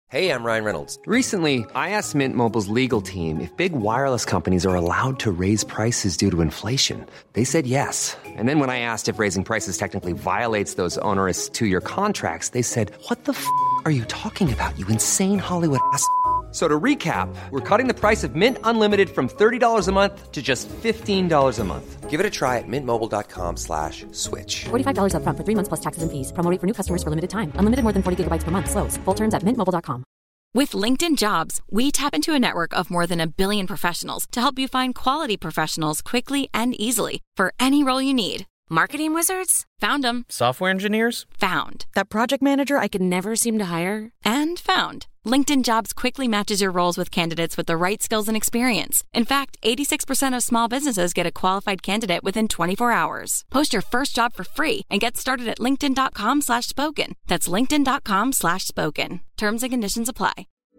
Hey, I'm Ryan Reynolds. Recently, I asked Mint Mobile's legal team if big wireless companies are allowed to raise prices due to inflation. They said yes. And then when I asked if raising prices technically violates those onerous two-year contracts, they said, "What the f*** are you talking about, you insane Hollywood ass?" So to recap, we're cutting the price of Mint Unlimited from $30 a month to just $15 a month. Give it a try at mintmobile.com/switch. $45 up front for 3 months plus taxes and fees. Promo rate for new customers for limited time. Unlimited more than 40 gigabytes per month. Slows full terms at mintmobile.com. With LinkedIn Jobs, we tap into a network of more than 1 billion professionals to help you find quality professionals quickly and easily for any role you need. Marketing wizards? Found them. Software engineers? Found. That project manager I could never seem to hire? And found. LinkedIn Jobs quickly matches your roles with candidates with the right skills and experience. In fact, 86% of small businesses get a qualified candidate within 24 hours. Post your first job for free and get started at linkedin.com/spoken. That's linkedin.com/spoken. Terms and conditions apply.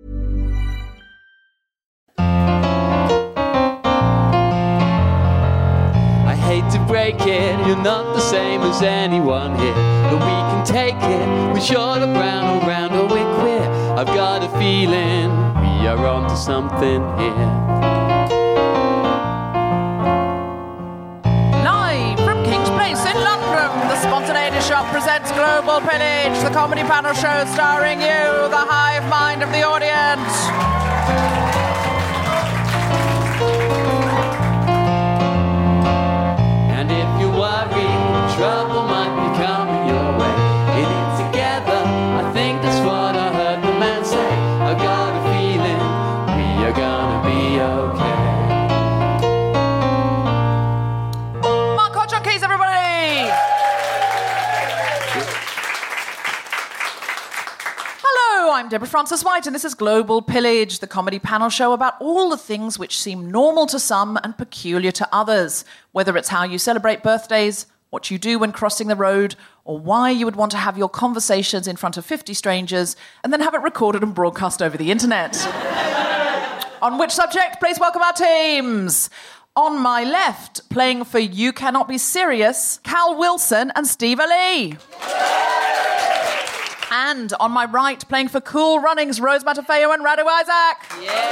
I hate to break it, you're not the same as anyone here, but we can take it, we're short of round or we're queer. I've got a feeling we are onto something here. Live from King's Place in London, the Spontaneity Shop presents Global Pillage, the comedy panel show starring you, the hive mind of the audience. And if you're worried, trouble might be coming your way. In it together, I think that's what I heard the man say. I got a feeling we are gonna be okay. Mark Hodge on keys, everybody! Hello, I'm Deborah Frances-White, and this is Global Pillage, the comedy panel show about all the things which seem normal to some and peculiar to others, whether it's how you celebrate birthdays, what you do when crossing the road, or why you would want to have your conversations in front of 50 strangers and then have it recorded and broadcast over the internet. On which subject, please welcome our teams. On my left, playing for You Cannot Be Serious, Cal Wilson and Steve Ali. And on my right, playing for Cool Runnings, Rose Matafeo and Radu Isaac.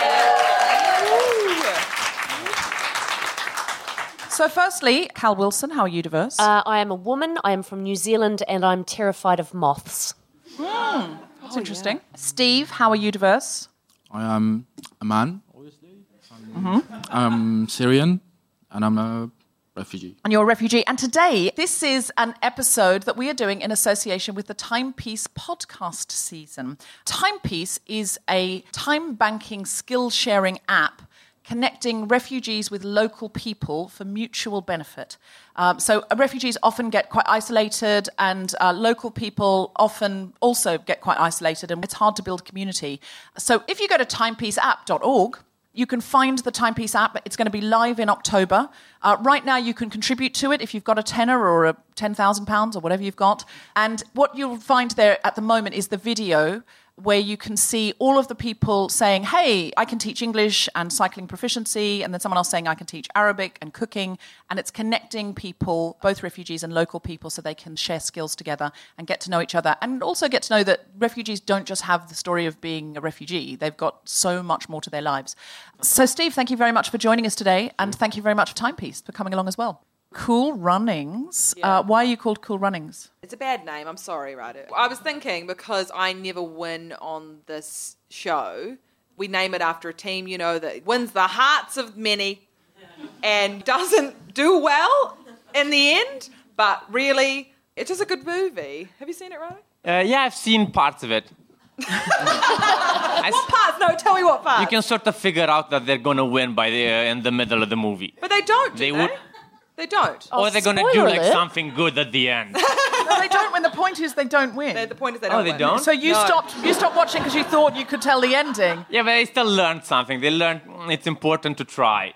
So firstly, Cal Wilson, how are you diverse? I am a woman, I am from New Zealand, and I'm terrified of moths. That's interesting. Yeah. Steve, how are you diverse? I am a man, obviously. I'm Syrian, and I'm a refugee. And you're a refugee. And today, this is an episode that we are doing in association with the Timepiece podcast season. Timepiece is a time banking skill sharing app connecting refugees with local people for mutual benefit. So refugees often get quite isolated, and local people often also get quite isolated, and it's hard to build community. So if you go to timepieceapp.org, you can find the Timepiece app. It's going to be live in October. Right now, you can contribute to it if you've got a tenner or a £10,000 or whatever you've got. And what you'll find there at the moment is the video where you can see all of the people saying, hey, I can teach English and cycling proficiency, and then someone else saying I can teach Arabic and cooking, and it's connecting people, both refugees and local people, so they can share skills together and get to know each other, and also get to know that refugees don't just have the story of being a refugee. They've got so much more to their lives. So, Steve, thank you very much for joining us today, and thank you very much for Timepiece for coming along as well. Cool Runnings. Yeah. Why are you called Cool Runnings? It's a bad name. I'm sorry, Radu. I was thinking because I never win on this show, we name it after a team, you know, that wins the hearts of many and doesn't do well in the end. But really, it's just a good movie. Have you seen it, Radu? Yeah, I've seen parts of it. What parts? No, tell me what parts. You can sort of figure out that they're going to win by in the middle of the movie. But they don't, do They they? would. They don't. Or they're going to do like alert. something good at the end. No, they don't win. The point is they don't win. The point is they don't they win. don't? So you stopped watching because you thought you could tell the ending. Yeah, but they still learned something. They learned it's important to try.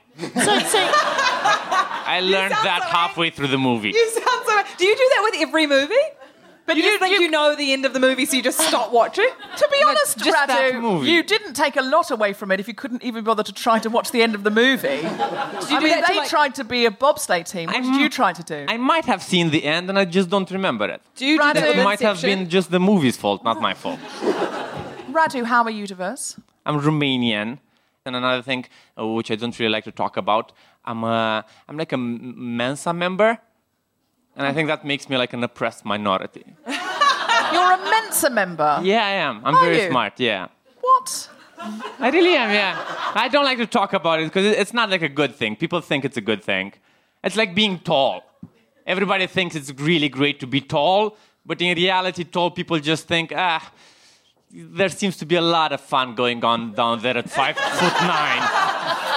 I learned that halfway through the movie. You sound so... Do you do that with every movie? But you just think you know the end of the movie, so you just stop watching? To be honest, just that Radu, movie. you didn't take a lot away from it if you couldn't even bother to try to watch the end of the movie. They tried to be a bobsleigh team. What did you try to do? I might have seen the end and I just don't remember it. Do you do that with It might have Inception? been just the movie's fault, not my fault. Radu, how are you diverse? I'm Romanian. And another thing, which I don't really like to talk about, I'm like a Mensa member. And I think that makes me like an oppressed minority. You're a Mensa member? Yeah, I am. I'm very smart, yeah. What? I really am, yeah. I don't like to talk about it because it's not like a good thing. People think it's a good thing. It's like being tall. Everybody thinks it's really great to be tall, but in reality, tall people just think, there seems to be a lot of fun going on down there at 5'9".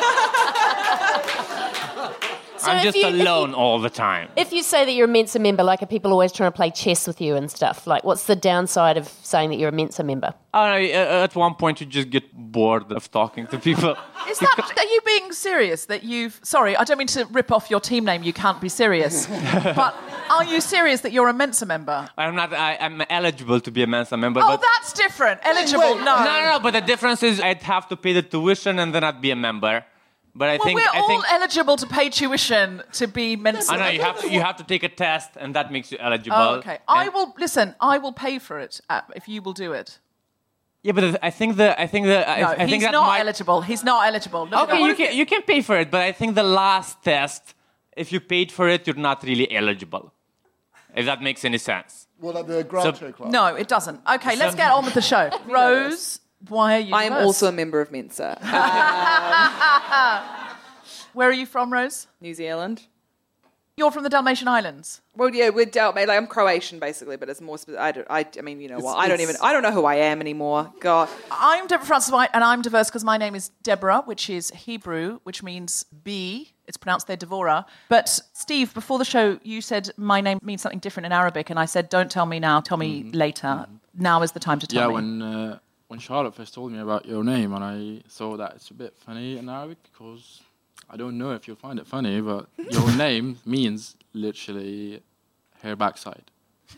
So I'm just alone all the time. If you say that you're a Mensa member, like, are people always trying to play chess with you and stuff? Like, what's the downside of saying that you're a Mensa member? Oh, no, at one point you just get bored of talking to people. Are you being serious that you've... Sorry, I don't mean to rip off your team name, you can't be serious. But are you serious that you're a Mensa member? I'm not. I'm eligible to be a Mensa member. Oh, but that's different. Eligible, No, but the difference is I'd have to pay the tuition and then I'd be a member. But I think we're all eligible to pay tuition to be Mensa. I know you have to take a test, and that makes you eligible. Oh, okay. I will pay for it if you will do it. Yeah, but I think he's not eligible. He's not eligible. No, okay, you can pay for it, but I think the last test, if you paid for it, you're not really eligible. If that makes any sense. Well, like the Groucho Club. No, it doesn't. Okay, let's get on with the show. Rose, why are you? I am also a member of Mensa. Where are you from, Rose? New Zealand. You're from the Dalmatian Islands. Well, yeah, we're I'm Croatian basically, but it's more. I mean, you know what? I don't know who I am anymore. God. I'm Deborah Frances White, and I'm diverse because my name is Deborah, which is Hebrew, which means bee. It's pronounced there Devorah. But Steve, before the show, you said my name means something different in Arabic, and I said, don't tell me now, tell me later. Now is the time to tell me. Yeah, when Charlotte first told me about your name, and I saw that it's a bit funny in Arabic, because I don't know if you'll find it funny, but your name means literally hair backside.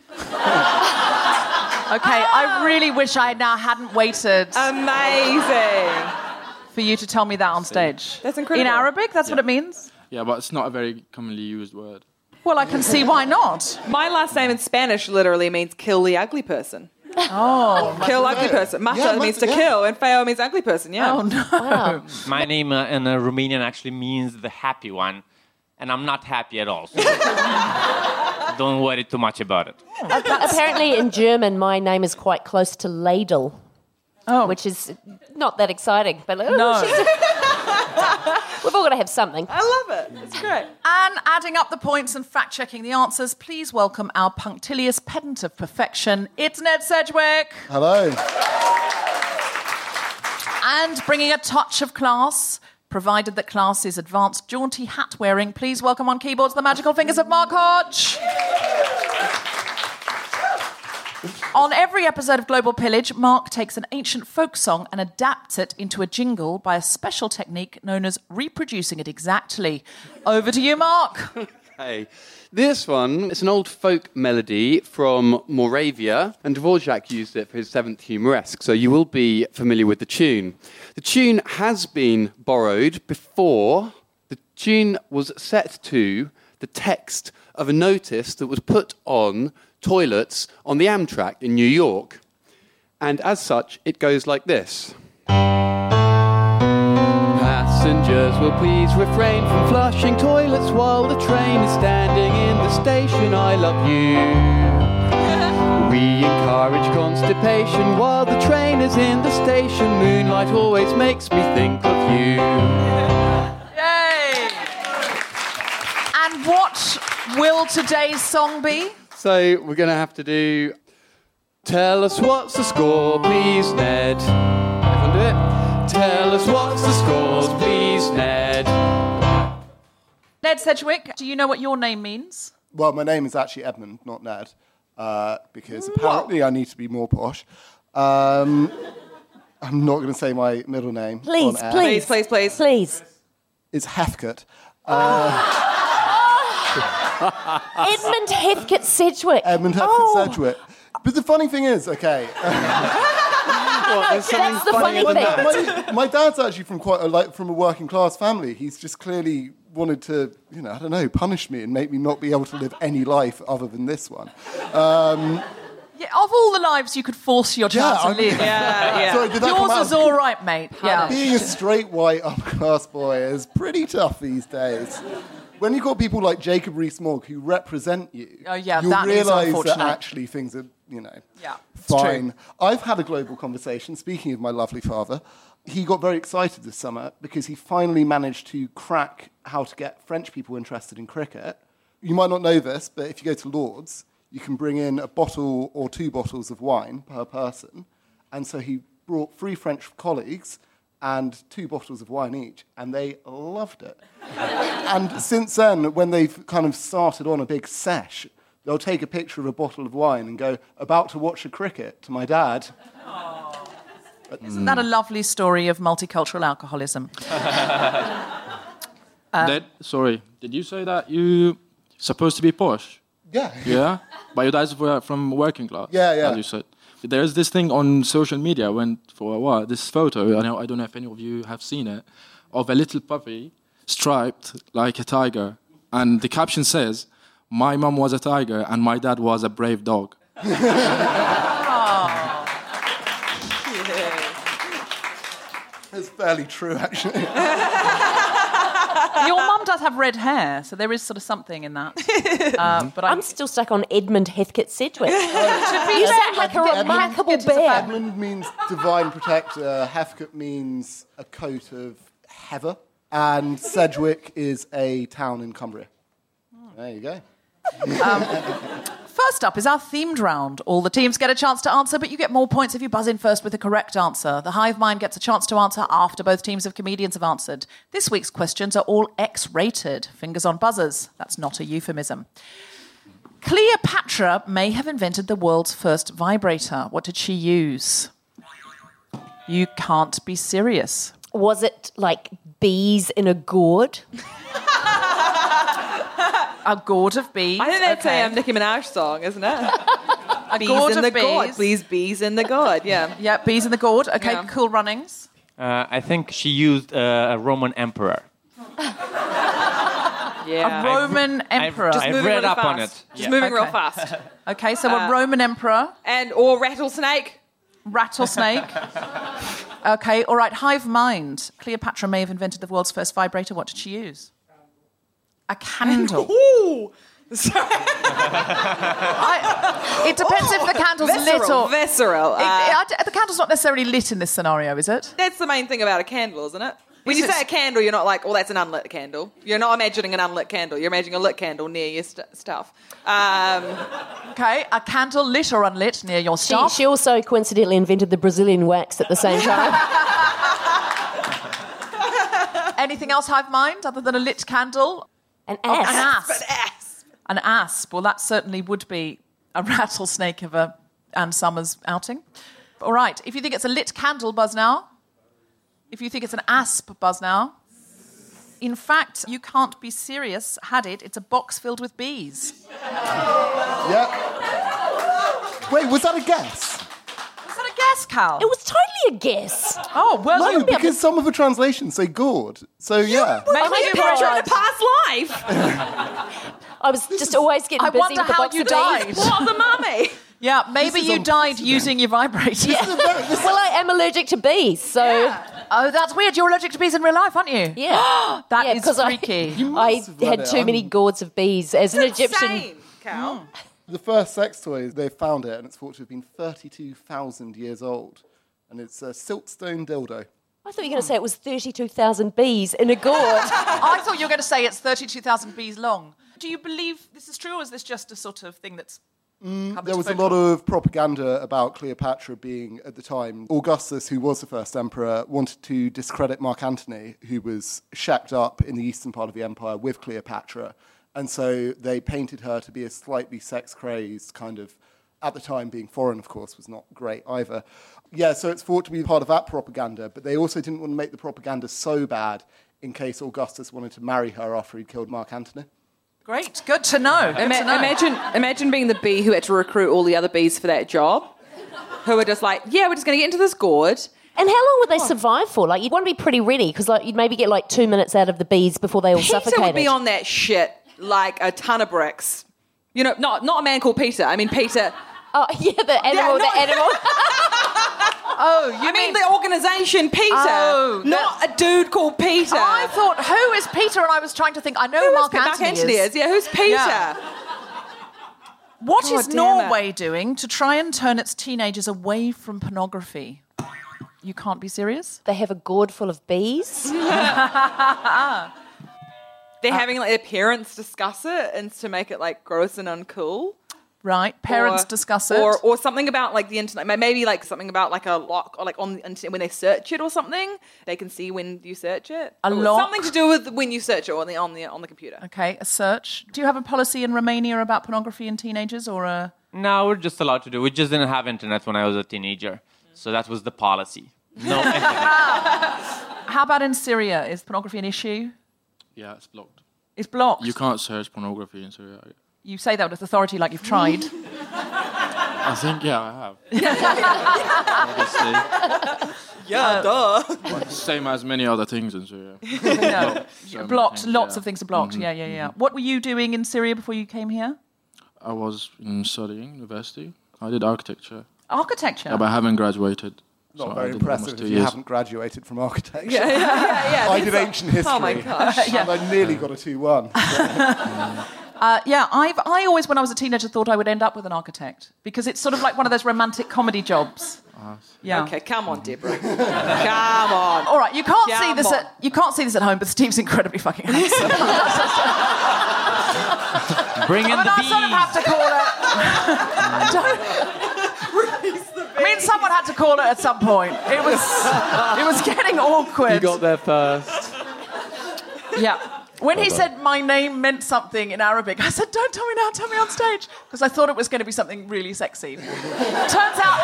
Okay, I really wish I now hadn't waited. Amazing. For you to tell me that on stage. That's incredible. In Arabic, that's what it means? Yeah, but it's not a very commonly used word. Well, I can see why not. My last name in Spanish literally means kill the ugly person. Oh. Kill ugly person. Mata means to kill, and feo means ugly person, yeah. Oh, no. Wow. My name in Romanian actually means the happy one, and I'm not happy at all. So don't worry too much about it. Apparently in German, my name is quite close to ladle. Oh. Which is not that exciting. But No. We've all got to have something. I love it. It's great. And adding up the points and fact-checking the answers, please welcome our punctilious pedant of perfection. It's Ned Sedgwick. Hello. And bringing a touch of class, provided that class is advanced jaunty hat-wearing, please welcome on keyboards the magical fingers of Mark Hodge. On every episode of Global Pillage, Mark takes an ancient folk song and adapts it into a jingle by a special technique known as reproducing it exactly. Over to you, Mark. Okay. This one, it's an old folk melody from Moravia, and Dvorak used it for his Seventh Humoresque, so you will be familiar with the tune. The tune has been borrowed before. The tune was set to the text of a notice that was put on toilets on the Amtrak in New York. And as such, it goes like this. Passengers will please refrain from flushing toilets while the train is standing in the station. I love you. We encourage constipation while the train is in the station. Moonlight always makes me think of you. Yay! And what will today's song be? So we're going to have to do... Tell us what's the score, please, Ned. Everyone do it? Tell us what's the score, please, Ned. Ned Sedgwick, do you know what your name means? Well, my name is actually Edmund, not Ned, because apparently I need to be more posh. I'm not going to say my middle name. Please, on air. please. Please. It's Heathcote. Edmund Heathcote Sedgwick. Edmund Heathcote Sedgwick. But the funny thing is, okay... That's the funny thing. My dad's actually from from a working class family. He's just clearly wanted to, punish me and make me not be able to live any life other than this one. Yeah, of all the lives you could force your child to live, Sorry, did that come yours out? is all right, mate. Yeah. Being a straight white upper-class boy is pretty tough these days. When you've got people like Jacob Rees-Mogg who represent you, you'll that is realise that unfortunate. actually things are, it's fine. true. I've had a global conversation, speaking of my lovely father. He got very excited this summer because he finally managed to crack how to get French people interested in cricket. You might not know this, but if you go to Lord's, you can bring in a bottle or 2 bottles of wine per person. And so he brought 3 French colleagues and 2 bottles of wine each, and they loved it. And since then, when they've kind of started on a big sesh, they'll take a picture of a bottle of wine and go, about to watch a cricket to my dad. Isn't that a lovely story of multicultural alcoholism? Sorry, did you say that you supposed to be posh? Yeah. Yeah? But your dad's from working class? Yeah. As you said. There's this thing on social media, went for a while, this photo, I don't know if any of you have seen it, of a little puppy striped like a tiger. And the caption says, "My mum was a tiger and my dad was a brave dog." It's fairly true, actually. Your mum does have red hair, so there is sort of something in that. But I'm still stuck on Edmund Heathcote Sedgwick. You sound like a remarkable bear. Edmund means divine protector. Heathcote means a coat of heather. And Sedgwick is a town in Cumbria. There you go. First up is our themed round. All the teams get a chance to answer, but you get more points if you buzz in first with the correct answer. The hive mind gets a chance to answer after both teams of comedians have answered. This week's questions are all X-rated. Fingers on buzzers. That's not a euphemism. Cleopatra may have invented the world's first vibrator. What did she use? You can't be serious. Was it like bees in a gourd? A gourd of bees. I think that's a Nicki Minaj song, isn't it? Bees gourd in of the bees. gourd. Please, bees in the gourd. Yeah. Yeah, bees in the gourd. Okay, Yeah. cool runnings. I think she used a Roman emperor. Yeah. A Roman emperor. I've moving read really up on fast. it. Just moving real Okay. fast. Okay, so a Roman emperor. Or rattlesnake. Rattlesnake. Okay, all right, hive mind. Cleopatra may have invented the world's first vibrator. What did she use? A candle. Ooh. Sorry. It depends if the candle's lit or... Visceral. The candle's not necessarily lit in this scenario, is it? That's the main thing about a candle, isn't it? When Is you it- say a candle, you're not like, oh, that's an unlit candle. You're not imagining an unlit candle. You're imagining a lit candle near your stuff. Okay, a candle lit or unlit near your stuff. She also coincidentally invented the Brazilian wax at the same time. Anything else, hive mind, other than a lit candle? An Oh, asp. an asp. An asp. Well, that certainly would be a rattlesnake of a Anne Summers outing. All right, if you think it's a lit candle, buzz now. If you think it's an asp, buzz now. In fact, you can't be serious. Had it. It's a box filled with bees. Yeah. Wait, was that a guess? Is that a guess, Cal? It was totally a guess. Oh, well, No, because some of the translations say gourd. So, yeah. maybe you Picture in were a past life. I was just always getting I busy wonder with the how box you of bees. died. What of the mummy? Yeah, maybe is you died unprecedented. using your vibrator. Well, I am allergic to bees, so Oh, that's weird. You're allergic to bees in real life, aren't you? yeah. That yeah, is because freaky. I must have read had it. too many gourds of bees as an Egyptian. Insane, Cal. The first sex toy, they found it, and it's thought to have been 32,000 years old. And it's a siltstone dildo. I thought you were going to say it was 32,000 bees in a gourd. I thought you were going to say it's 32,000 bees long. Do you believe this is true, or is this just a sort of thing that's... There was a lot of propaganda about Cleopatra being, at the time, Augustus, who was the first emperor, wanted to discredit Mark Antony, who was shacked up in the eastern part of the empire with Cleopatra. And so they painted her to be a slightly sex-crazed kind of, at the time being foreign, of course, was not great either. Yeah, so it's thought to be part of that propaganda, but they also didn't want to make the propaganda so bad in case Augustus wanted to marry her after he'd killed Mark Antony. Great, good to know. Good to know. Imagine being the bee who had to recruit all the other bees for that job, who were just like, yeah, we're just going to get into this gourd. And how long would they survive for? Like, you'd want to be pretty ready, because like, you'd maybe get like 2 minutes out of the bees before they all Peter suffocated. would be on that shit like a ton of bricks. You know, not a man called Peter. I mean, Peter... Oh, yeah, the animal, the animal. Oh, I mean the organisation Peter, not a dude called Peter. I thought, who is Peter? And I was trying to think, I know who Mark Antony is. Yeah, who's Peter? Yeah. What God is damn Norway doing to try and turn its teenagers away from pornography? You can't be serious? They have a gourd full of bees. They're having like their parents discuss it and to make it like gross and uncool. Right, parents discuss it. Or something about like the internet, maybe like something about like a lock, or like on the internet when they search it or something, they can see when you search it. A lock? Something to do with when you search it on the computer. Okay, a search. Do you have a policy in Romania about pornography in teenagers or a... No, we're just allowed to do. We just didn't have internet when I was a teenager. So that was the policy. No internet. How about in Syria? Is pornography an issue? Yeah, it's blocked. It's blocked? You can't search pornography in Syria. You say that with authority like you've tried. I think, yeah, I have. Obviously. Yeah, duh. Same as many other things in Syria. Blocked. Lots of things are blocked. Mm-hmm. Yeah. What were you doing in Syria before you came here? I was studying university. I did architecture. Architecture? Yeah, but I haven't graduated. Not so very I did impressive almost if 2 you years. haven't graduated from architecture. Yeah. I did ancient history. Oh my gosh. And I nearly got a 2-1. I always, when I was a teenager, thought I would end up with an architect because it's sort of like one of those romantic comedy jobs. Yeah. Okay, come on, Deborah. Come on. All right, you can't see this at home, but Steve's incredibly fucking handsome. Bring in the I bees. sort of have to call it. I mean, someone had to call it at some point. It was getting awkward. You got there first. Yeah. When he said my name meant something in Arabic, I said, don't tell me now, tell me on stage. Because I thought it was going to be something really sexy. Turns out,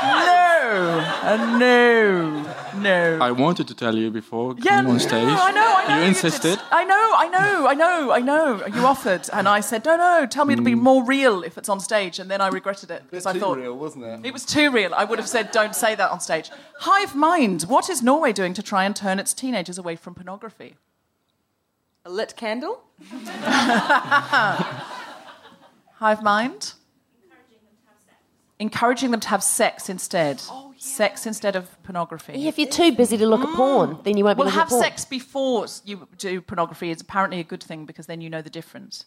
no. I wanted to tell you before coming on stage. I know. You insisted. I know. You offered. And I said, no, tell me it'll be more real if it's on stage. And then I regretted it. Because I thought... real, wasn't it? It was too real. I would have said, don't say that on stage. Hive Mind. What is Norway doing to try and turn its teenagers away from pornography? A lit candle? Hive Mind? Encouraging them to have sex instead. Oh, yeah. Sex instead of pornography. Yeah, if you're too busy to look at porn, then you won't be looking at porn. Have sex before you do pornography is apparently a good thing because then you know the difference.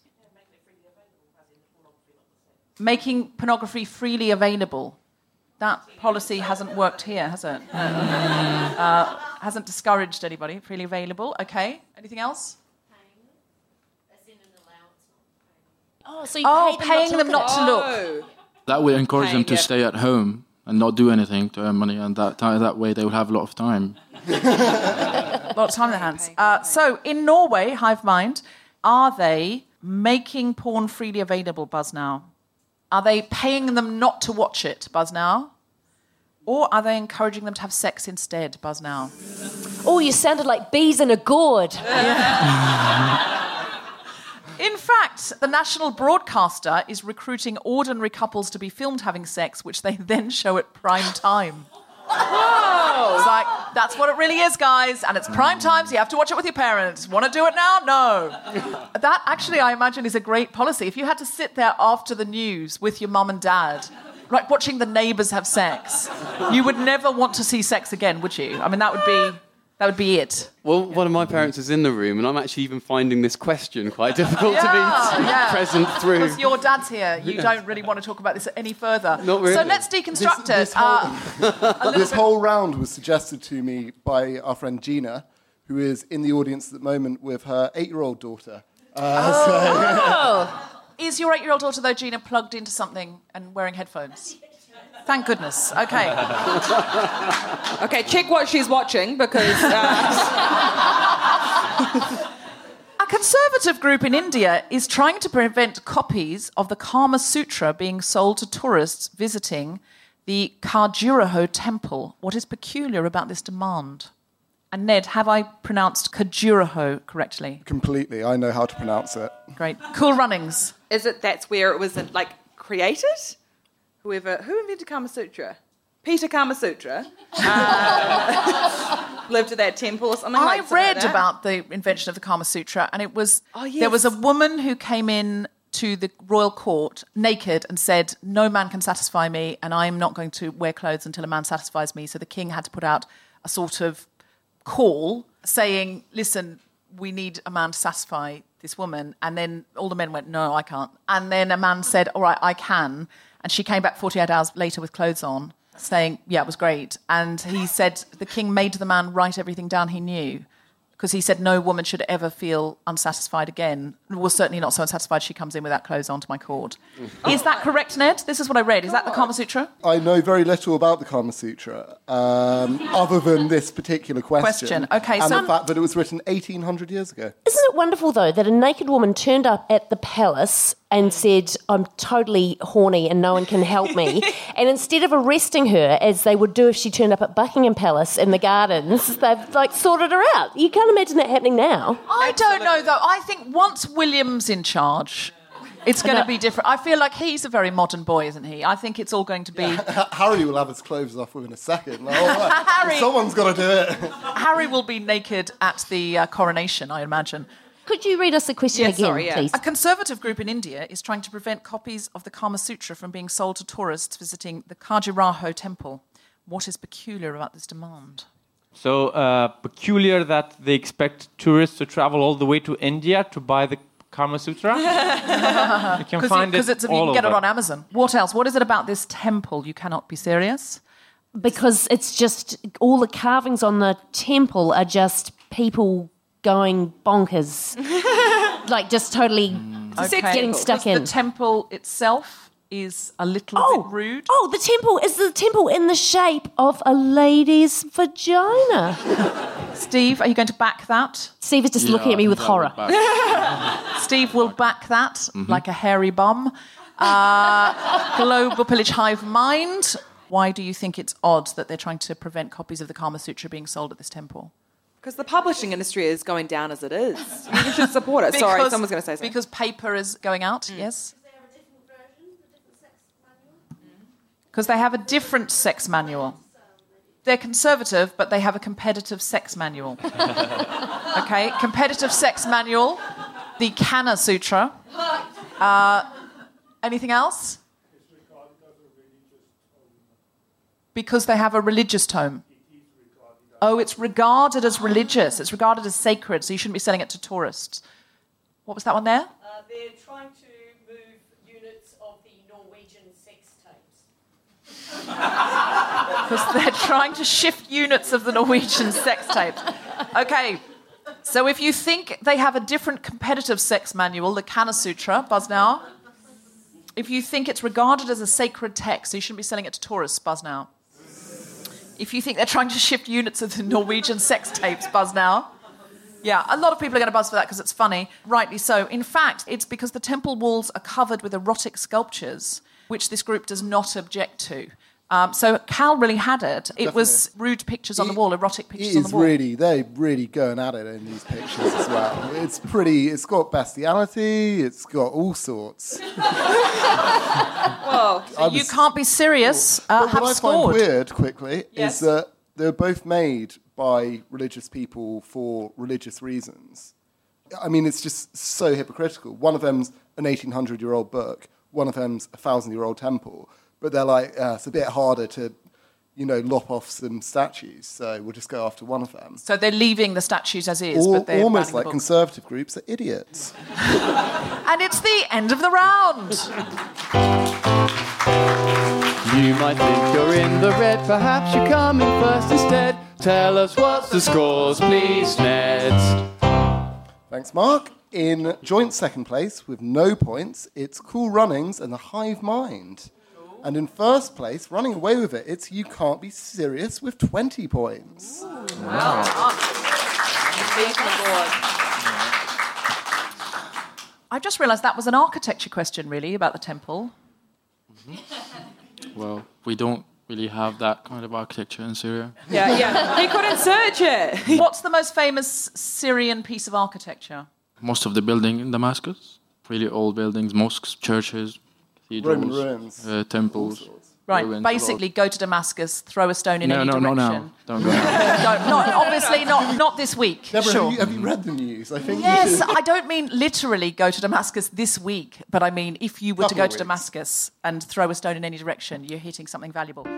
Making pornography freely available. That policy hasn't worked here, has it? Hasn't discouraged anybody. Freely available. Okay. Anything else? Oh, so you paying them not to look. That would encourage them to stay at home and not do anything to earn money, and that way they will have a lot of time. A lot of time in their hands. So, in Norway, Hive Mind, are they making porn freely available, Buzz Now? Are they paying them not to watch it, Buzz Now? Or are they encouraging them to have sex instead, Buzz Now? Oh, you sounded like bees in a gourd. In fact, the national broadcaster is recruiting ordinary couples to be filmed having sex, which they then show at prime time. Whoa! It's like, that's what it really is, guys. And it's prime time, so you have to watch it with your parents. Want to do it now? No. That, actually, I imagine, is a great policy. If you had to sit there after the news with your mum and dad, like watching the neighbours have sex, you would never want to see sex again, would you? I mean, that would be it. Well, one of my parents is in the room, and I'm actually even finding this question quite difficult to be present through. Because your dad's here. You don't really want to talk about this any further. Not really. So let's deconstruct it. This whole round was suggested to me by our friend Gina, who is in the audience at the moment with her 8-year-old daughter. Is your 8-year-old daughter, though, Gina, plugged into something and wearing headphones? Thank goodness. Okay. Okay, check what she's watching because... A conservative group in India is trying to prevent copies of the Kama Sutra being sold to tourists visiting the Khajuraho temple. What is peculiar about this demand? And Ned, have I pronounced Khajuraho correctly? Completely. I know how to pronounce it. Great. Cool runnings. That's where it was, like, created? Who invented Kama Sutra? Peter Kama Sutra lived at that temple or something like that. I read about the invention of the Kama Sutra, and it was there was a woman who came in to the royal court naked and said, no man can satisfy me and I'm not going to wear clothes until a man satisfies me. So the king had to put out a sort of call saying, listen, we need a man to satisfy this woman. And then all the men went, no, I can't. And then a man said, all right, I can. And she came back 48 hours later with clothes on, saying, yeah, it was great. And he said the king made the man write everything down he knew, because he said no woman should ever feel unsatisfied again. Well, certainly not so unsatisfied she comes in without clothes on to my court. Is that correct, Ned? This is what I read. Is that the Kama Sutra? I know very little about the Kama Sutra, other than this particular question. Okay, and so the fact that it was written 1,800 years ago. Isn't it wonderful, though, that a naked woman turned up at the palace and said, I'm totally horny and no one can help me. And instead of arresting her, as they would do if she turned up at Buckingham Palace in the gardens, they've, like, sorted her out. You can't imagine that happening now. I don't know, though. I think once William's in charge, it's going to be different. I feel like he's a very modern boy, isn't he? I think it's all going to be... Harry will have his clothes off within a second. Like, all right, someone's got to do it. Harry will be naked at the coronation, I imagine. Could you read us the question again, please? A conservative group in India is trying to prevent copies of the Kama Sutra from being sold to tourists visiting the Khajuraho temple. What is peculiar about this demand? So peculiar that they expect tourists to travel all the way to India to buy the Kama Sutra? You can find it all over. You can get it on Amazon. What else? What is it about this temple? You cannot be serious? Because it's just, all the carvings on the temple are just people going bonkers. Like, just totally getting stuck in. The temple itself is a little bit rude. Oh, the temple in the shape of a lady's vagina. Steve, are you going to back that? Steve is just looking at me with horror. Steve will back that like a hairy bum. Global Pillage Hive Mind. Why do you think it's odd that they're trying to prevent copies of the Kama Sutra being sold at this temple? Because the publishing industry is going down as it is. You should support it. Sorry, someone's going to say something. Because paper is going out, yes? Because they have a different sex manual. They're conservative, but they have a competitive sex manual. Okay, competitive sex manual, the Kana Sutra. Anything else? Because they have a religious tome. Oh, it's regarded as religious. It's regarded as sacred, so you shouldn't be selling it to tourists. What was that one there? They're trying to move units of the Norwegian sex tapes. Because they're trying to shift units of the Norwegian sex tapes. Okay, so if you think they have a different competitive sex manual, the Kana Sutra, buzz now. If you think it's regarded as a sacred text, so you shouldn't be selling it to tourists, buzz now. If you think they're trying to shift units of the Norwegian sex tapes, buzz now. Yeah, a lot of people are going to buzz for that because it's funny. Rightly so. In fact, it's because the temple walls are covered with erotic sculptures, which this group does not object to. So Cal really had it. It was rude pictures on the wall, erotic pictures on the wall. They're really going at it in these pictures as well. It's got bestiality, it's got all sorts. Whoa. So you can't be serious. But what I find weird, quickly, is that they're both made by religious people for religious reasons. I mean, it's just so hypocritical. One of them's an 1,800-year-old book, one of them's a 1,000-year-old temple. But they're like, it's a bit harder to, lop off some statues, so we'll just go after one of them. So they're leaving the statues as is, but they're almost like conservative groups are idiots. And it's the end of the round. You might think you're in the red, perhaps you're coming first instead. Tell us what's the scores, please, Ned. Thanks, Mark. In joint second place, with no points, it's Cool Runnings and the Hive Mind. And in first place, running away with it, it's You Can't Be Serious with 20 points. Wow. I just realised that was an architecture question, really, about the temple. Well, we don't really have that kind of architecture in Syria. Yeah. He couldn't search it. What's the most famous Syrian piece of architecture? Most of the building in Damascus, really old buildings, mosques, churches, Roman ruins, temples. Right, basically go to Damascus, throw a stone in any direction. No. Don't go now. Obviously not Not this week. Deborah, sure. have you read the news? I think Yes, I don't mean literally go to Damascus this week, but I mean if you were to Couple go of to weeks. Damascus and throw a stone in any direction, you're hitting something valuable.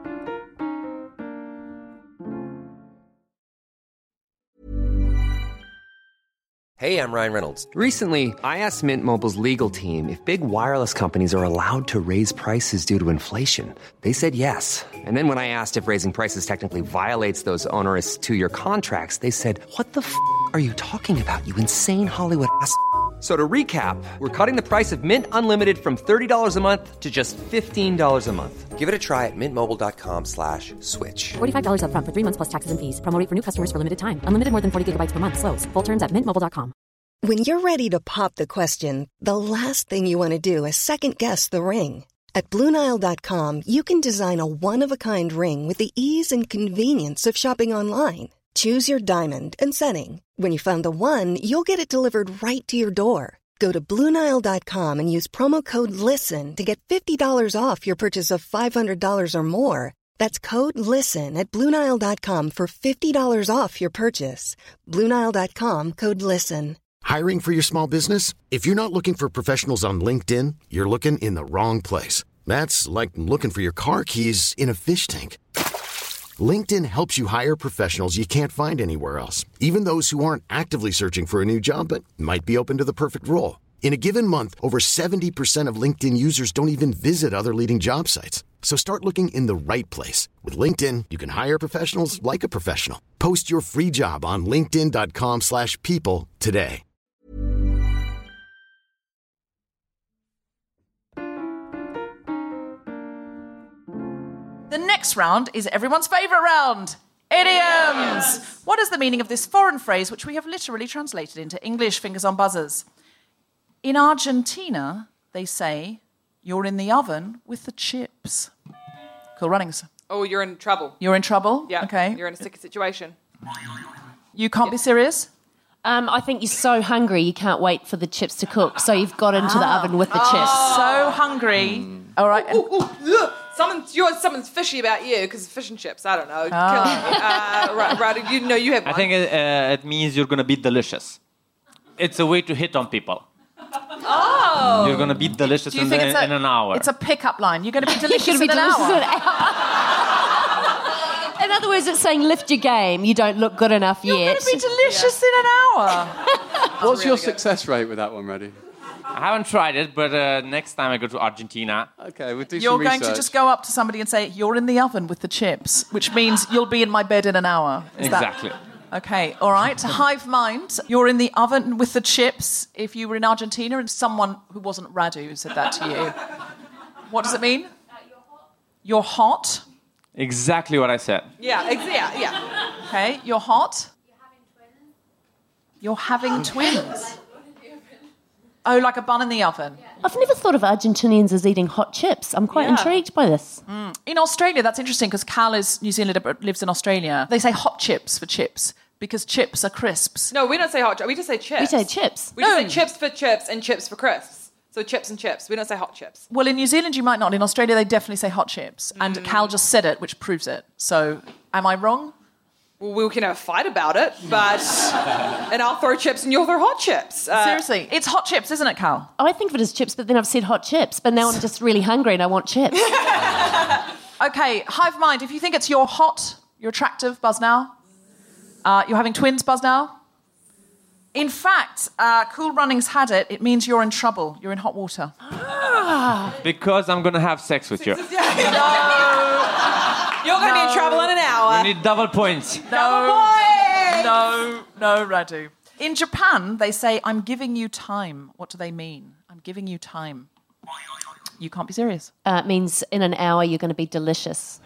Hey, I'm Ryan Reynolds. Recently, I asked Mint Mobile's legal team if big wireless companies are allowed to raise prices due to inflation. They said yes. And then when I asked if raising prices technically violates those onerous 2-year contracts, they said, "What the f*** are you talking about, you insane Hollywood ass?" So to recap, we're cutting the price of Mint Unlimited from $30 a month to just $15 a month. Give it a try at mintmobile.com/switch. $45 up front for 3 months plus taxes and fees. Promo rate for new customers for limited time. Unlimited more than 40 gigabytes per month. Slows full terms at mintmobile.com. When you're ready to pop the question, the last thing you want to do is second-guess the ring. At BlueNile.com, you can design a one-of-a-kind ring with the ease and convenience of shopping online. Choose your diamond and setting. When you find the one, you'll get it delivered right to your door. Go to BlueNile.com and use promo code LISTEN to get $50 off your purchase of $500 or more. That's code LISTEN at BlueNile.com for $50 off your purchase. BlueNile.com, code LISTEN. Hiring for your small business? If you're not looking for professionals on LinkedIn, you're looking in the wrong place. That's like looking for your car keys in a fish tank. LinkedIn helps you hire professionals you can't find anywhere else, even those who aren't actively searching for a new job but might be open to the perfect role. In a given month, over 70% of LinkedIn users don't even visit other leading job sites. So start looking in the right place. With LinkedIn, you can hire professionals like a professional. Post your free job on linkedin.com/people today. The next round is everyone's favourite round, idioms. What is the meaning of this foreign phrase, which we have literally translated into English? Fingers on buzzers. In Argentina, they say, "You're in the oven with the chips." Cool runnings. Oh, you're in trouble. You're in trouble? Yeah. Okay. You're in a sticky situation. You can't be serious? I think you're so hungry you can't wait for the chips to cook, so you've got into the oven with the chips. So hungry. All right. Someone's fishy about you because fish and chips. I don't know. Right, you know you have one. I think it means you're going to be delicious. It's a way to hit on people. Oh. You're going to be delicious Do you think in an hour. It's a pickup line. You're going to be delicious You're in gonna an be delicious hour. in an hour. In other words, it's saying lift your game. You don't look good enough You're yet. going to be delicious in an hour. What's your success rate with that one, Reddy? I haven't tried it, but next time I go to Argentina... Okay, we'll do You're some going research. to just go up to somebody and say, "You're in the oven with the chips," which means you'll be in my bed in an hour. Is that- Exactly. Okay, all right. Hive mind. You're in the oven with the chips. If you were in Argentina and someone who wasn't Radu said that to you, what does it mean? You're hot. Exactly what I said. Yeah. Okay, you're hot. You're having twins. Oh, like a bun in the oven. I've never thought of Argentinians as eating hot chips. I'm quite intrigued by this. In Australia, that's interesting because Cal is New Zealander but lives in Australia. They say hot chips for chips because chips are crisps. No, we don't say hot chips. We just say chips. We say chips. We just say chips for chips and chips for crisps. So chips and chips. We don't say hot chips. Well, in New Zealand, you might not. In Australia, they definitely say hot chips. And Cal just said it, which proves it. So, am I wrong? Well, we can have a fight about it, but... and I'll throw chips and you'll throw hot chips. Seriously, it's hot chips, isn't it, Cal? I think of it as chips, but then I've said hot chips. But now I'm just really hungry and I want chips. Okay, hive mind. If you think it's you're hot, you're attractive, buzz now. You're having twins, buzz now. In fact, Cool Runnings had it. It means you're in trouble. You're in hot water. Because I'm going to have sex with you. You're going to be in trouble in an hour. We need double points. No, Radu. In Japan, they say, "I'm giving you time." What do they mean? I'm giving you time. You can't be serious. It means in an hour you're going to be delicious.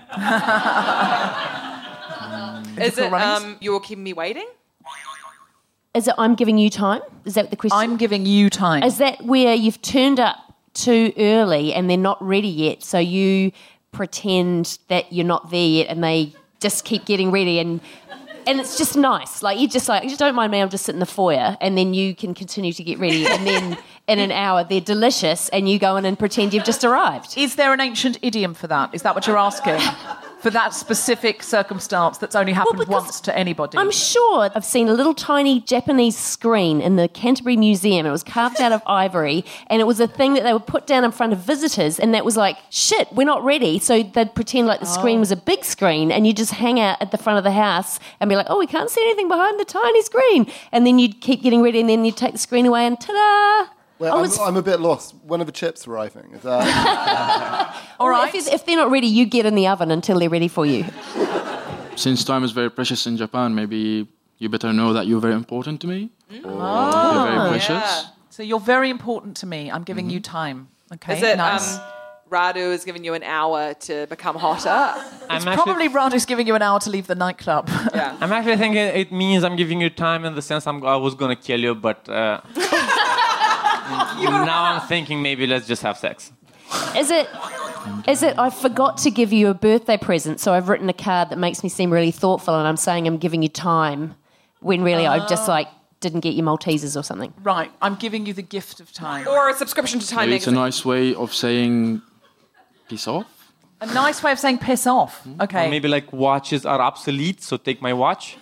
Is it you're keeping me waiting? Is it I'm giving you time? Is that the question? I'm giving you time. Is that where you've turned up too early and they're not ready yet, so you pretend that you're not there yet and they just keep getting ready and it's just nice. Like, you just don't mind me, I'm just sitting in the foyer, and then you can continue to get ready, and then in an hour they're delicious and you go in and pretend you've just arrived. Is there an ancient idiom for that? Is that what you're asking? for that specific circumstance that's only happened once to anybody. I'm sure I've seen a little tiny Japanese screen in the Canterbury Museum. It was carved out of ivory, and it was a thing that they would put down in front of visitors, and that was like, shit, we're not ready. So they'd pretend like the screen was a big screen, and you just hang out at the front of the house and be like, oh, we can't see anything behind the tiny screen. And then you'd keep getting ready, and then you'd take the screen away, and ta-da! Well, I'm a bit lost. When are the chips arriving? Is that... All right. If they're not ready, you get in the oven until they're ready for you. Since time is very precious in Japan, maybe you better know that you're very important to me. You're very precious. Yeah. So you're very important to me. I'm giving you time. Okay, Is it nice. Radu is giving you an hour to become hotter? It's probably Radu's giving you an hour to leave the nightclub. Yeah. I'm actually thinking it means I'm giving you time in the sense I was going to kill you, but now I'm thinking maybe let's just have sex. Is it I forgot to give you a birthday present, so I've written a card that makes me seem really thoughtful, and I'm saying I'm giving you time, when really I just didn't get you Maltesers or something. Right, I'm giving you the gift of time. Or a subscription to Time Maybe it's a Magazine. nice way of saying peace off. A nice way of saying piss off. Okay. Or maybe like watches are obsolete, so take my watch.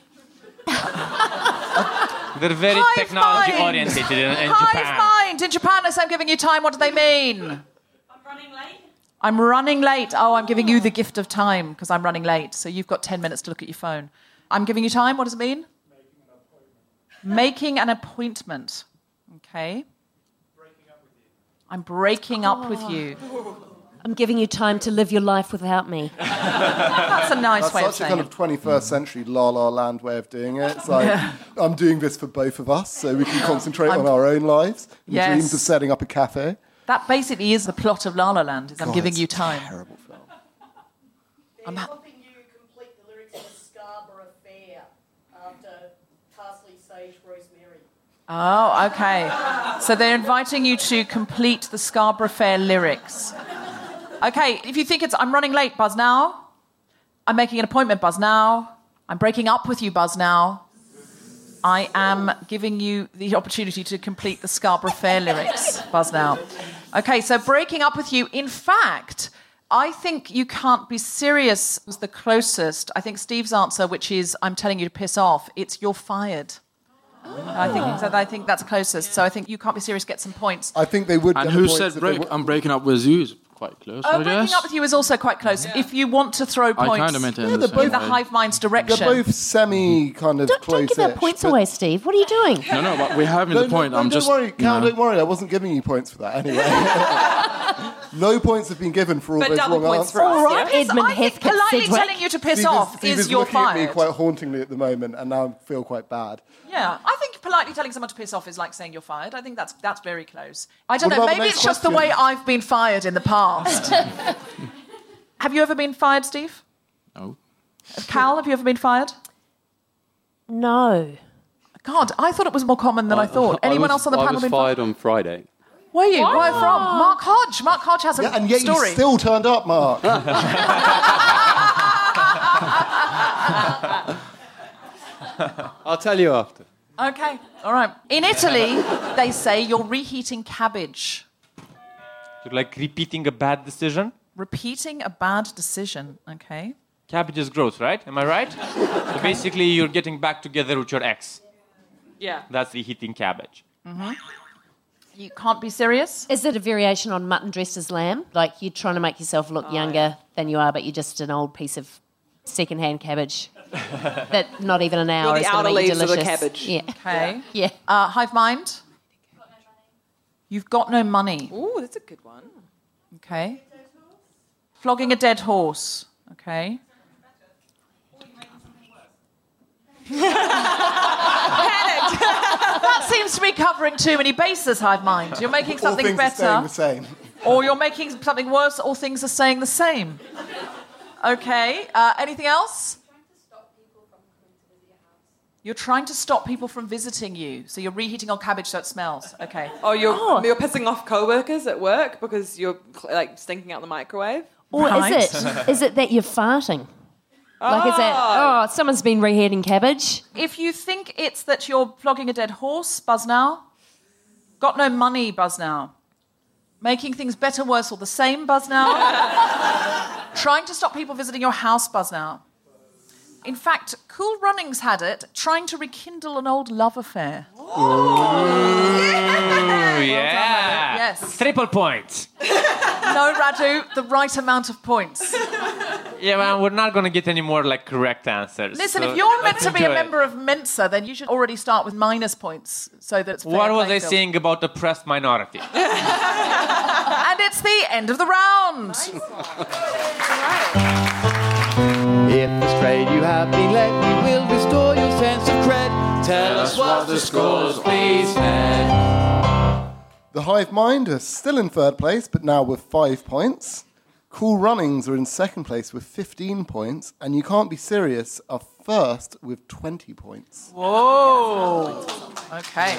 They're very technology oriented in Japan. Hive mind. In Japan, I say I'm giving you time. What do they mean? I'm running late. Oh, I'm giving you the gift of time because I'm running late. So you've got 10 minutes to look at your phone. I'm giving you time. What does it mean? Making an appointment. Okay. I'm breaking up with you. I'm giving you time to live your life without me. That's a nice way of That's such saying a kind of 21st century La La Land way of doing it. It's like, I'm doing this for both of us so we can concentrate on our own lives and dreams of setting up a cafe. That basically is the plot of La La Land, is I'm giving you time. Terrible film. I'm helping you complete the lyrics of Scarborough Fair after Parsley, Sage, Rosemary. Oh, okay. So they're inviting you to complete the Scarborough Fair lyrics. Okay, if you think it's I'm running late, buzz now. I'm making an appointment, buzz now. I'm breaking up with you, buzz now. I am giving you the opportunity to complete the Scarborough Fair lyrics, buzz now. Okay, so breaking up with you. In fact, I think you can't be serious was the closest. I think Steve's answer, which is I'm telling you to piss off, it's you're fired. I think that's closest. So I think you can't be serious, get some points. I think they would. And get who the said points if I'm breaking up with you? Is quite close, I Breaking guess. up with you is also quite close. If you want to throw I points kind of meant it Yeah, in they're the both same the way. hive mind's direction. They're both semi kind of close. Don't give out points away, Steve. What are you doing? No, but we're having the point. I'm just. Don't worry, Cal, you know. don't worry. I wasn't giving you points for that anyway. No points have been given for all But those double wrong points answers. for us. All right, yeah? Edmund I think Heathcote politely Sidgwick. telling you to piss Steve off Steve is you're looking at me fired. quite hauntingly at the moment, and now I feel quite bad. Yeah, I think politely telling someone to piss off is like saying you're fired. I think that's very close. I don't What know, about the maybe next it's just the question? way I've been fired in the past. Have you ever been fired, Steve? No. Cal, have you ever been fired? No. God, I thought it was more common than I thought. Anyone else on the panel I was been fired on Friday. Were you? Where from? Mark Hodge. Mark Hodge has a Yeah, and yet story. you still turned up, Mark. I'll tell you after. Okay, all right. In Italy, they say you're reheating cabbage. You're like repeating a bad decision. Repeating a bad decision, okay. Cabbage is gross, right? Am I right? So basically, you're getting back together with your ex. Yeah. That's reheating cabbage. Mm-hmm. You can't be serious? Is it a variation on mutton dressed as lamb? Like you're trying to make yourself look younger than you are, but you're just an old piece of second-hand cabbage that not even an hour You're the is going to outer make you leaves of the delicious. cabbage. Yeah. Okay. Yeah. Hive mind? You've got no money. Ooh, that's a good one. Okay. Flogging a dead horse. Okay. That seems to be covering too many bases, Hive mind. You're making something All things are better, staying the same. or you're making something worse. All things are staying the same. Okay. Anything else? You're trying to stop people from visiting you, so you're reheating on cabbage so it smells. Okay. Oh, you're pissing off co-workers at work because you're like stinking out the microwave? Or is it that you're farting? Like is that someone's been reheating cabbage? If you think it's that you're flogging a dead horse, buzz now. Got no money, buzz now. Making things better, worse, or the same, buzz now. Trying to stop people visiting your house, Buzz now. In fact, Cool Runnings had it trying to rekindle an old love affair. Yeah. Yes. Triple points. No, Radu, the right amount of points. Yeah, well, we're not going to get any more correct answers. Listen, so if you're meant let's to be a enjoy it. member of Mensa, then you should already start with minus points so that it's fair What was I playing field. saying about oppressed minority? And it's the end of the round. If astray you have been led, we will restore your sense of cred. Tell us what the scores, please, Ned. The Hive Mind are still in third place, but now with 5 points. Cool Runnings are in second place with 15 points, and You Can't Be Serious are first with 20 points. Whoa. Okay.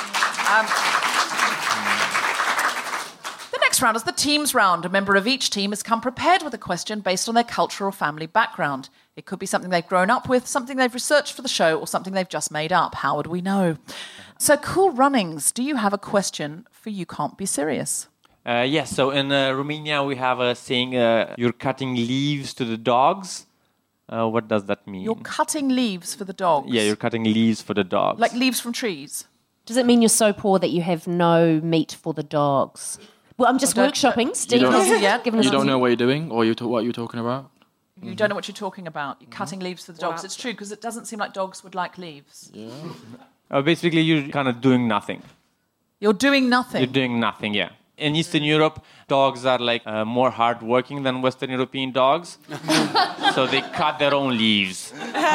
The next round is the teams round. A member of each team has come prepared with a question based on their cultural or family background. It could be something they've grown up with, something they've researched for the show, or something they've just made up. How would we know? So, Cool Runnings, do you have a question for You Can't Be Serious? Yes, so in Romania we have a saying, you're cutting leaves to the dogs. What does that mean? You're cutting leaves for the dogs. Yeah, you're cutting leaves for the dogs. Like leaves from trees. Does it mean you're so poor that you have no meat for the dogs? Well, I'm just Well, workshopping. Steve don't- hasn't yet given us You don't an- know what you're doing, or what you're talking about? You don't know what you're talking about. You're cutting leaves for the dogs. It's true, because it doesn't seem like dogs would like leaves. Basically, you're kind of doing nothing. You're doing nothing. You're doing nothing, yeah. In Eastern Europe, dogs are more hardworking than Western European dogs. So they cut their own leaves.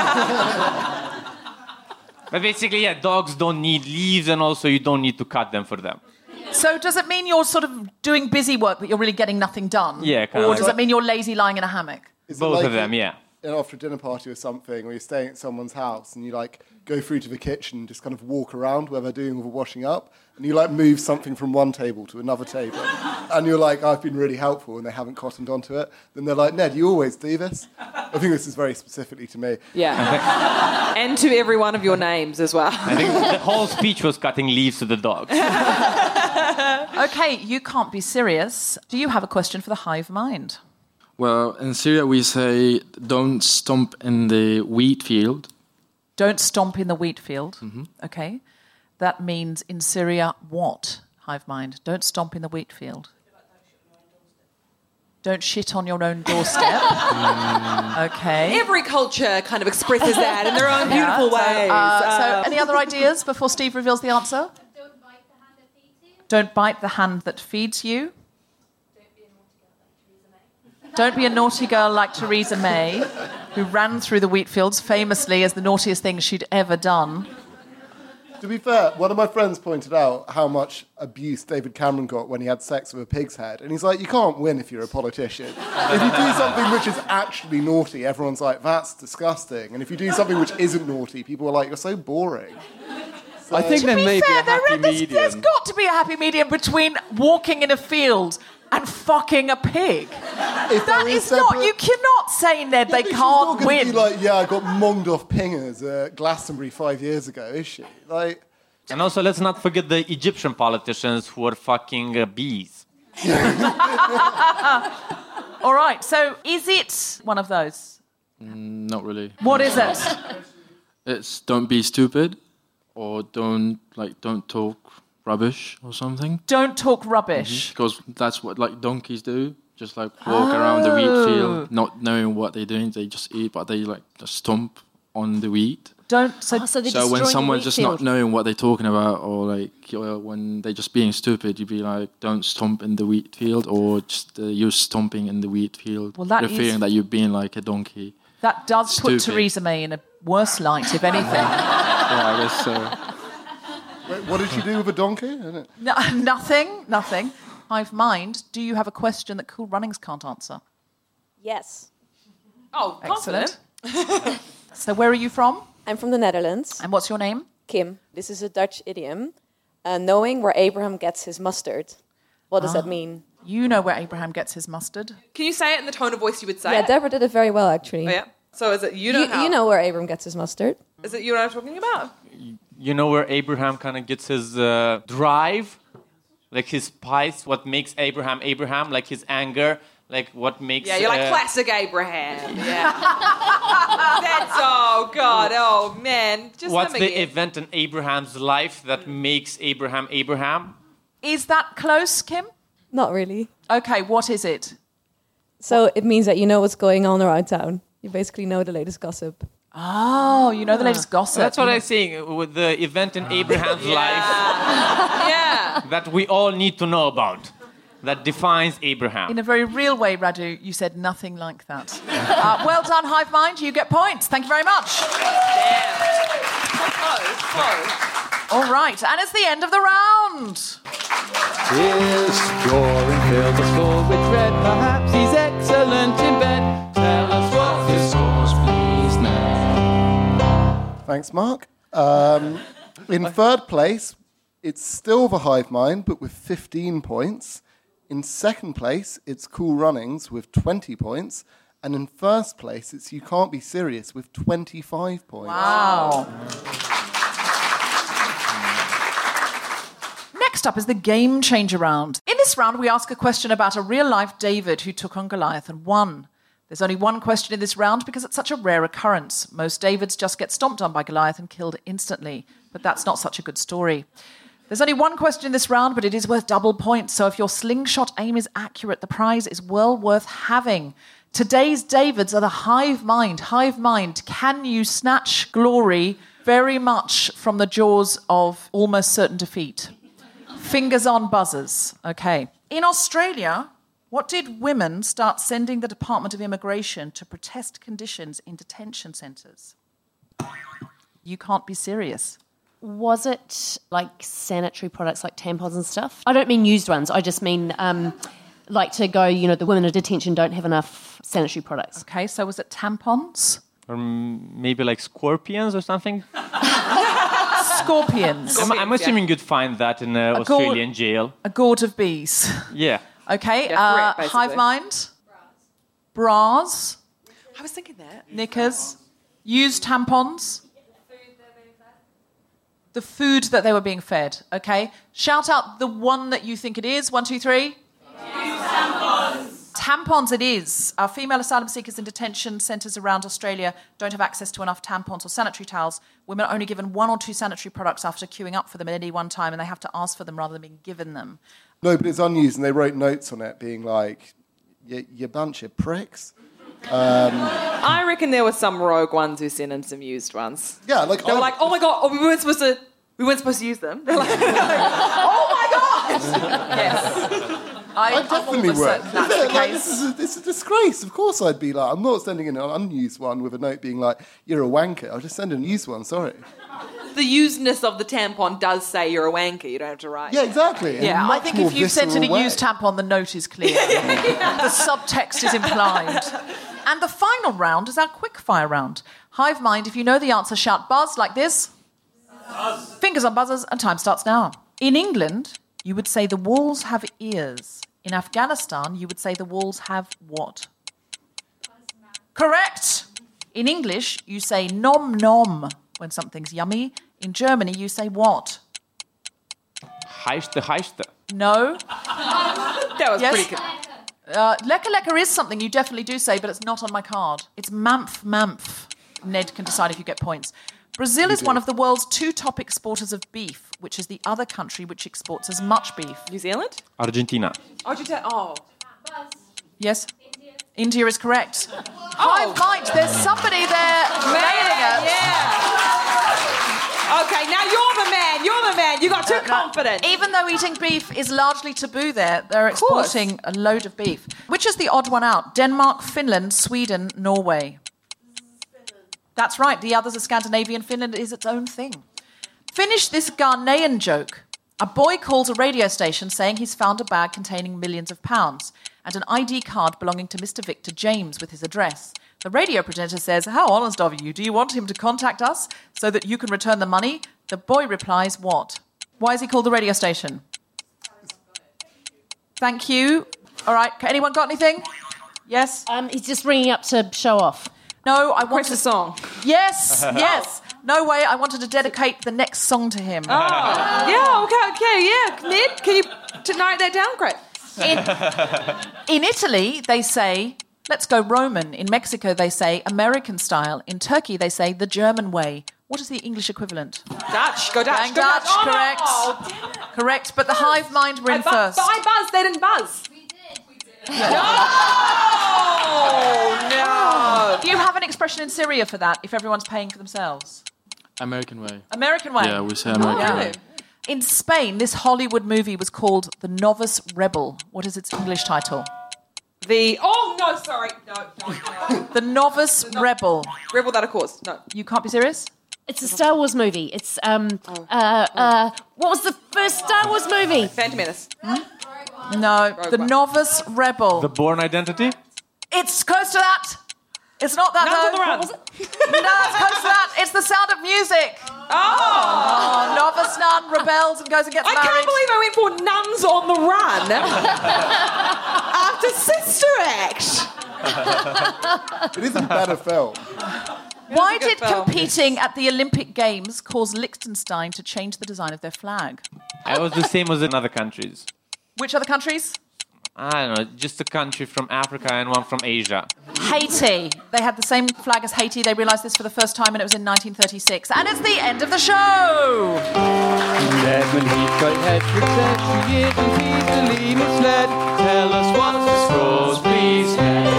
But basically, yeah, dogs don't need leaves, and also you don't need to cut them for them. So does it mean you're sort of doing busy work, but you're really getting nothing done? Yeah, kind Or of does like- it mean you're lazy lying in a hammock? Is it Both like of them, yeah. After a dinner party or something, or you're staying at someone's house and you go through to the kitchen and just kind of walk around where they're doing all the washing up, and you move something from one table to another table, and you're like, I've been really helpful, and they haven't cottoned onto it. Then they're like, Ned, you always do this. I think this is very specifically to me. Yeah. And to every one of your names as well. I think the whole speech was cutting leaves to the dogs. Okay, You Can't Be Serious. Do you have a question for the Hive Mind? Well, in Syria we say, don't stomp in the wheat field. Don't stomp in the wheat field. Mm-hmm. Okay. That means in Syria, what, Hive Mind? Don't stomp in the wheat field. Don't shit on your own doorstep. Okay. Every culture kind of expresses that in their own beautiful ways. So any other ideas before Steve reveals the answer? Don't bite the hand that feeds you. Don't be a naughty girl like Theresa May, who ran through the wheat fields famously as the naughtiest thing she'd ever done. To be fair, one of my friends pointed out how much abuse David Cameron got when he had sex with a pig's head. And he's like, you can't win if you're a politician. If you do something which is actually naughty, everyone's like, that's disgusting. And if you do something which isn't naughty, people are like, you're so boring. So, I think there may be a happy medium. There's got to be a happy medium between walking in a field and fucking a pig. That is not... You cannot say, Ned, they she's can't not win. Be like, yeah, I got monged off pingers at Glastonbury 5 years ago, is she? And also, let's not forget the Egyptian politicians who are fucking bees. All right, so is it one of those? Not really. What is it? It's don't be stupid, or don't talk rubbish or something. Don't talk rubbish. Because that's what donkeys do. Just walk around the wheat field, not knowing what they're doing. They just eat, but they just stomp on the wheat. So when someone's just not knowing what they're talking about, or when they're just being stupid, you'd be like, don't stomp in the wheat field, or just you're stomping in the wheat field, Well, that referring is- that you're being like a donkey. That does put Stupid. Theresa May in a worse light, if anything. Yeah, I guess so. Wait, what did she do with a donkey? No, nothing. Hive Mind, do you have a question that Cool Runnings can't answer? Yes. Oh, Excellent. So where are you from? I'm from the Netherlands. And what's your name? Kim. This is a Dutch idiom. Knowing where Abraham gets his mustard. What does that mean? You know where Abraham gets his mustard. Can you say it in the tone of voice you would say Yeah, it? Deborah did it very well, actually. Oh, yeah? So is it you know how? You know where Abraham gets his mustard. Is it you know what I'm talking about? You know where Abraham kind of gets his drive? His spice, what makes Abraham, like his anger, Like what makes... Yeah, you're like classic Abraham. Yeah. That's, oh, God, oh, man. Just what's let me the get- event in Abraham's life that makes Abraham Abraham? Is that close, Kim? Not really. Okay, what is it? So it means that you know what's going on around town. You basically know the latest gossip. Oh, you know the latest gossip. That's what I'm saying, with the event in Abraham's life that we all need to know about, that defines Abraham. In a very real way, Radu, you said nothing like that. Well done, Hive Mind. You get points. Thank you very much. All right, and it's the end of the round. His scoring filled the score with dread. Perhaps he's excellent in bed. Tell us what his scores, please, now. Thanks, Mark. In third place, it's still the Hive Mind, but with 15 points. In second place, it's Cool Runnings with 20 points. And in first place, it's You Can't Be Serious with 25 points. Wow. Next up is the Game Changer round. In this round, we ask a question about a real-life David who took on Goliath and won. There's only one question in this round because it's such a rare occurrence. Most Davids just get stomped on by Goliath and killed instantly. But that's not such a good story. There's only one question in this round, but it is worth double points. So if your slingshot aim is accurate, the prize is well worth having. Today's Davids are the Hive Mind. Hive Mind, can you snatch glory very much from the jaws of almost certain defeat? Fingers on buzzers. Okay. In Australia, what did women start sending the Department of Immigration to protest conditions in detention centres? You can't be serious. Was it like sanitary products like tampons and stuff? I don't mean used ones. I just mean like to go, the women in detention don't have enough sanitary products. Okay, so was it tampons? Or maybe like scorpions or something? Scorpions. I'm assuming you'd find that in an Australian jail. A gourd of bees. Yeah. Okay, Yeah, correct, Hive Mind. Bras. I was thinking that. Knickers. Used tampons. The food that they were being fed. Okay. Shout out the one that you think it is. 1, 2, 3. Tampons it is. Our female asylum seekers in detention centres around Australia don't have access to enough tampons or sanitary towels. Women are only given 1 or 2 sanitary products after queuing up for them at any one time, and they have to ask for them rather than being given them. No, but it's unused, and they wrote notes on it being like, you bunch of pricks. I reckon there were some rogue ones who sent in some used ones. Yeah, like... They were like, oh my God, we weren't supposed to use them. They're like, oh my God! Yes. I definitely would. That's the case. It's a disgrace. Of course I'd be like, I'm not sending in an unused one with a note being like, you're a wanker. I'll just send in a used one, sorry. The usedness of the tampon does say you're a wanker. You don't have to write. Yeah, exactly. Yeah, I think if you've sent in a used tampon, the note is clear. The subtext is implied. And the final round is our quickfire round. Hive Mind, if you know the answer, shout buzz like this. Buzz. Fingers on buzzers, and time starts now. In England, you would say the walls have ears. In Afghanistan, you would say the walls have what? Correct. In English, you say nom nom when something's yummy. In Germany, you say what? Heiste. No. That was pretty good. Lekker lekker is something you definitely do say, but it's not on my card. It's mamph. Ned can decide if you get points. Brazil is one of the world's 2 top exporters of beef, which is the other country which exports as much beef. New Zealand? Argentina. Oh. Yes? India is correct. Hive Mind, there's somebody there nailing it. Yeah. Okay, now you're the man. You got too confident. Even though eating beef is largely taboo there, they're exporting a load of beef. Which is the odd one out? Denmark, Finland, Sweden, Norway. That's right, the others are Scandinavian. Finland is its own thing. Finish this Ghanaian joke. A boy calls a radio station saying he's found a bag containing millions of pounds and an ID card belonging to Mr. Victor James with his address. The radio presenter says, "How honest of you. Do you want him to contact us so that you can return the money?" The boy replies, what? Why has he called the radio station? Thank you. All right, anyone got anything? Yes? He's just ringing up to show off. No, I want a song. Yes. No way, I wanted to dedicate the next song to him. Yeah, okay, yeah. Ned, can you note that down? Great. In Italy, they say, let's go Roman. In Mexico, they say American style. In Turkey, they say the German way. What is the English equivalent? Dutch. Go Dutch. Go Dutch, Oh, correct. Oh, damn it. Correct, but the hive mind were in first. I buzzed. They didn't buzz. We did. No! Do you have an expression in Syria for that, if everyone's paying for themselves? American way. American way? Yeah, we say American way. In Spain, this Hollywood movie was called The Novice Rebel. What is its English title? The Novice Rebel. Rebel Without a Cause. No. You can't be serious? It's a Star Wars movie. It's what was the first Star Wars movie? Phantom Menace. No, The Novice Rebel. The Bourne Identity? It's close to that. It's not that, Nuns though. on the Run. No, it's close to that. It's The Sound of Music. Oh, novice nun rebels and goes and gets married. I can't believe I went for Nuns on the Run after Sister Act. It is a better film. Why did competing at the Olympic Games cause Liechtenstein to change the design of their flag? It was the same as in other countries. Which other countries? I don't know, just a country from Africa and one from Asia. Haiti. They had the same flag as Haiti. They realised this for the first time, and it was in 1936. And it's the end of the show. Tell us what's the scores, please.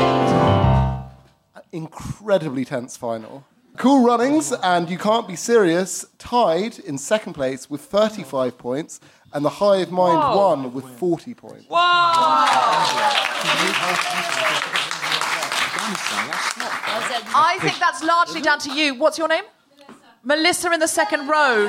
Incredibly tense final. Cool Runnings and You Can't Be Serious tied in second place with 35 points, and the Hive Mind won with 40 points. I think that's largely down to you. What's your name? Melissa in the second row.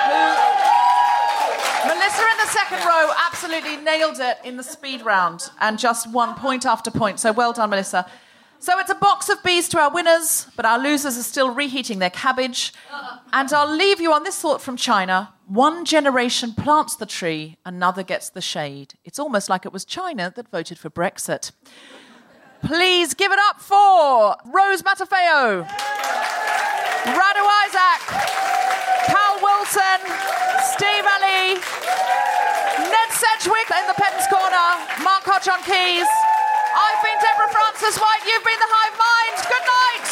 Melissa in the second row absolutely nailed it in the speed round and just won point after point. So well done, Melissa. So it's a box of bees to our winners, but our losers are still reheating their cabbage. And I'll leave you on this thought from China. One generation plants the tree, another gets the shade. It's almost like it was China that voted for Brexit. Please give it up for Rose Matafeo, Radu Isaac, Cal Wilson, Steve Ali, Ned Sedgwick in the Penton's Corner, Mark Hodge on keys. I've been Deborah Francis White, you've been the Hive Mind. Good night!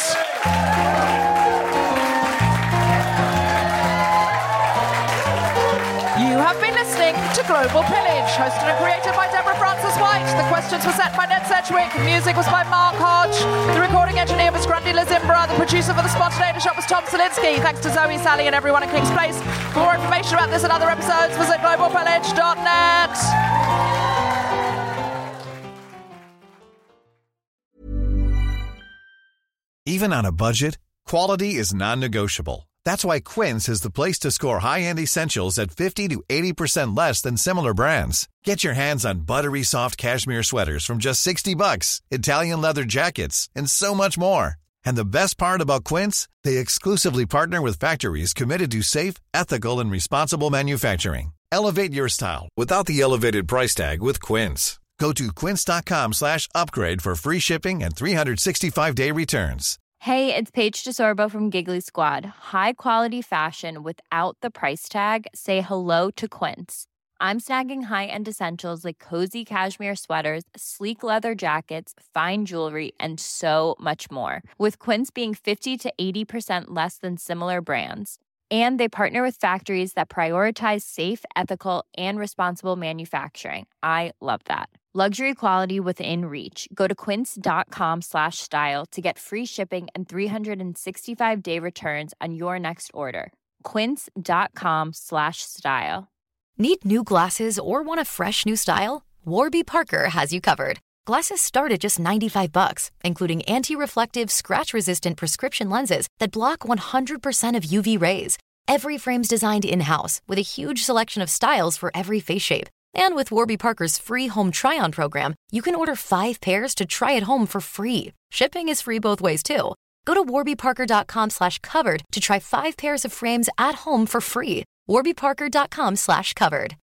You have been listening to Global Pillage, hosted and created by Deborah Francis White. The questions were set by Ned Sedgwick. Music was by Mark Hodge. The recording engineer was Grundy Lazimbra. The producer for The Spontaneity Shop was Tom Salinsky. Thanks to Zoe, Sally, and everyone at King's Place. For more information about this and other episodes, visit globalpillage.net. Even on a budget, quality is non-negotiable. That's why Quince is the place to score high-end essentials at 50 to 80% less than similar brands. Get your hands on buttery soft cashmere sweaters from just $60, Italian leather jackets, and so much more. And the best part about Quince, they exclusively partner with factories committed to safe, ethical, and responsible manufacturing. Elevate your style without the elevated price tag with Quince. Go to quince.com/upgrade for free shipping and 365-day returns. Hey, it's Paige DeSorbo from Giggly Squad. High quality fashion without the price tag. Say hello to Quince. I'm snagging high-end essentials like cozy cashmere sweaters, sleek leather jackets, fine jewelry, and so much more. With Quince being 50 to 80% less than similar brands. And they partner with factories that prioritize safe, ethical, and responsible manufacturing. I love that. Luxury quality within reach. Go to quince.com/style to get free shipping and 365-day returns on your next order. Quince.com/style. Need new glasses or want a fresh new style? Warby Parker has you covered. Glasses start at just $95, including anti-reflective, scratch-resistant prescription lenses that block 100% of UV rays. Every frame's designed in-house with a huge selection of styles for every face shape. And with Warby Parker's free home try-on program, you can order 5 pairs to try at home for free. Shipping is free both ways, too. Go to warbyparker.com/covered to try 5 pairs of frames at home for free. warbyparker.com/covered.